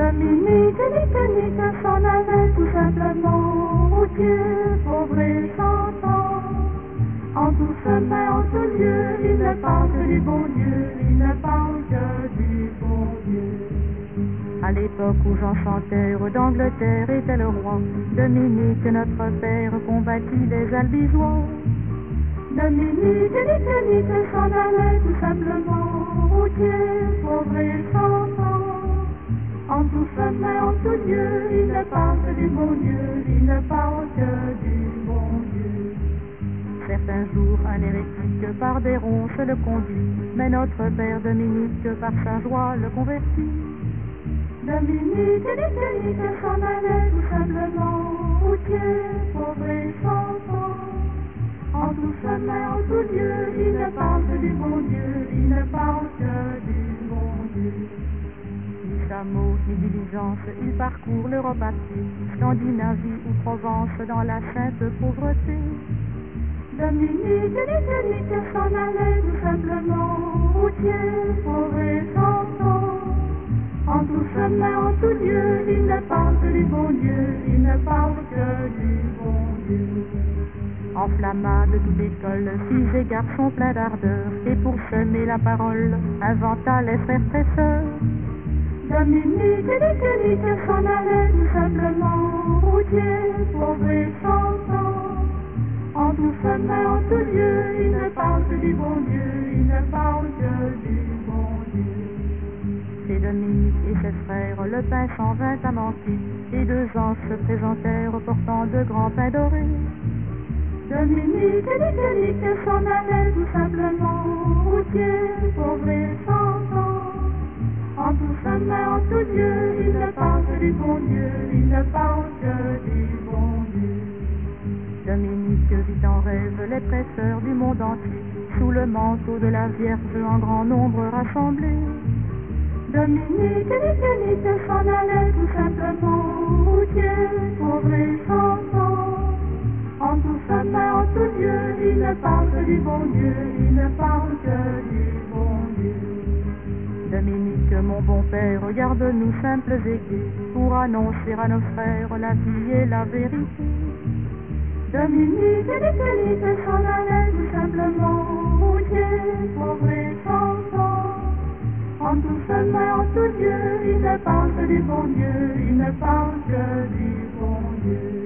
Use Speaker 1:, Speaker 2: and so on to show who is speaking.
Speaker 1: Dominique et Nique s'en allait tout simplement, routier, pauvre et chantant. En tout chemin, en tout lieu, il ne parle que du bon Dieu, il ne parle que du bon Dieu.
Speaker 2: À l'époque où Jean Santerre d'Angleterre était le roi, Dominique, notre père, combattit les albigeois.
Speaker 1: Dominique et Nique s'en allait tout simplement, routier, pauvre et chantant. En tout chemin, en tout lieu, il ne parle que du bon Dieu, il ne parle que du bon Dieu.
Speaker 2: Certains jours, un hérétique par des ronces le conduit, mais notre père Dominique par sa joie le convertit.
Speaker 1: Dominique et Nique s'en allait tout simplement, routier, pauvre et chantant. En tout chemin, en tout lieu, il ne parle que du bon Dieu, il ne parle que du bon Dieu.
Speaker 2: Ni chameau, ni diligence, il parcourt l'Europe à pied, Scandinavie ou Provence dans la sainte pauvreté.
Speaker 1: Dominique et Nique s'en allait tout simplement, routier, pauvre et chantant. En tout chemin, en tout lieu, il ne parle que du bon Dieu, il ne parle que du bon Dieu.
Speaker 2: Enflamma de toute école, filles et garçons pleins d'ardeur, et pour semer la parole, inventa les frères prêcheurs.
Speaker 1: Dominique et Nique s'en allait tout simplement, routier, pauvre et chantant. En tout chemin, en tout lieu, il ne parle que du bon Dieu, il ne parle que du bon Dieu.
Speaker 2: C'est Dominique et ses frères, le pain s'en vint à manquer, et 2 anges se présentèrent portant de grands pains dorés.
Speaker 1: Dominique et Nique s'en allait tout simplement, routier, pauvre et chantant. En tout chemin, en tout lieu, il ne parle que du bon Dieu, il ne parle que du bon Dieu.
Speaker 2: Dominique vit en rêve les prêcheurs du monde entier, sous le manteau de la Vierge en grand nombre rassemblés.
Speaker 1: Dominique et Nique s'en allait tout simplement, routier, pauvre et chantant. En tout chemin, en tout lieu, il ne parle que du bon Dieu, il ne parle que du bon Dieu.
Speaker 2: Dominique, mon bon père, regarde-nous simples et gais, pour annoncer à nos frères la vie et la vérité.
Speaker 1: Dominique et Nique s'en allait tout simplement, routier, pauvre et chantant. En tout chemin, en tout lieu, il ne parle que du bon Dieu, il ne parle que du bon Dieu.